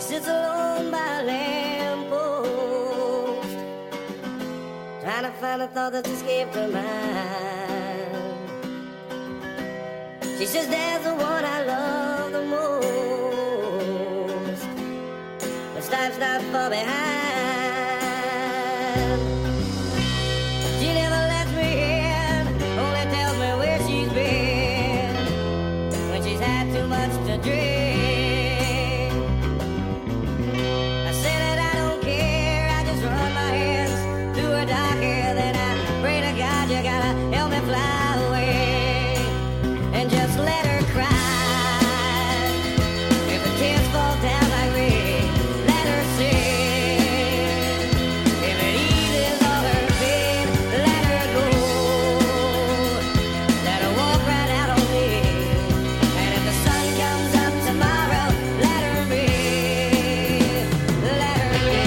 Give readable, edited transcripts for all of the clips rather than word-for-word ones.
sits alone by a lamppost, trying to find a thought that's escaped her mind. She says, "There's the one I love the most, but life's not far behind." She never lets me in, only tells me where she's been when she's had too much to drink. I say that I don't care, I just run my hands through her dark hair. Then I pray to God, you gotta help me fly away and just let her cry. If the tears fall down like rain, let her sing. If it eases all her pain, let her go. Let her walk right out on me. And if the sun comes up tomorrow, let her be. Let her be.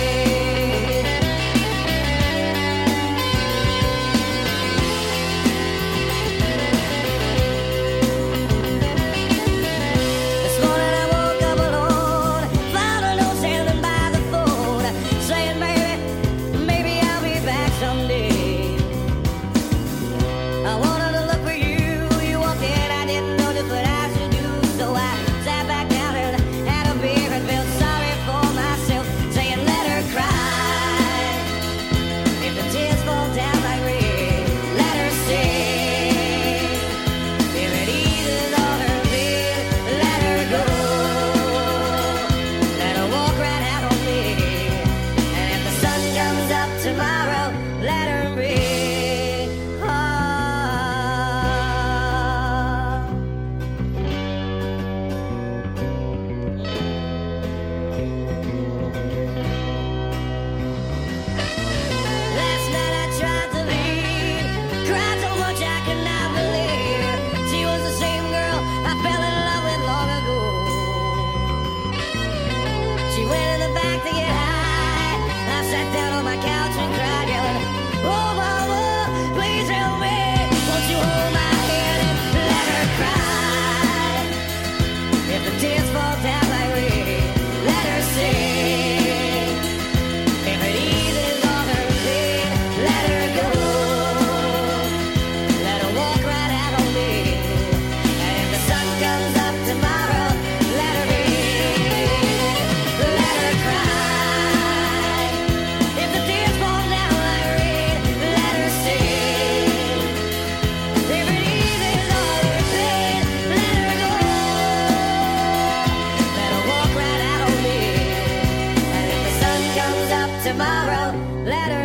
This morning I woke up alone, found a note standing by the phone, saying, "Baby, maybe I'll be back someday." I wanted to look for you, you walked in, I didn't know just what I should do, so I sat back down and had a beer and felt sorry for myself, saying, "Let her cry. If the tears fall down like rain, let her sing. If it eases all her pain, let her go. Let her walk right out on me. And if the sun comes up tomorrow, let her be." Ah. Last night I tried to leave, cried so much I could not believe she was the same girl I fell in love with long ago. She went in the back to get high. I sat down on my couch and cried, yelling, "Oh mama, please help me. Won't you hold my hand and let her cry? If the tears fall down like rain, let her sing. If it eases all her pain, let her go. Let her walk right out on me. And if the sun comes up tomorrow, let her be. Let her cry. If the tears fall down like rain, let her sing. If it eases all her pain, let her go. Let her walk right out on me. And if the sun comes up tomorrow, let her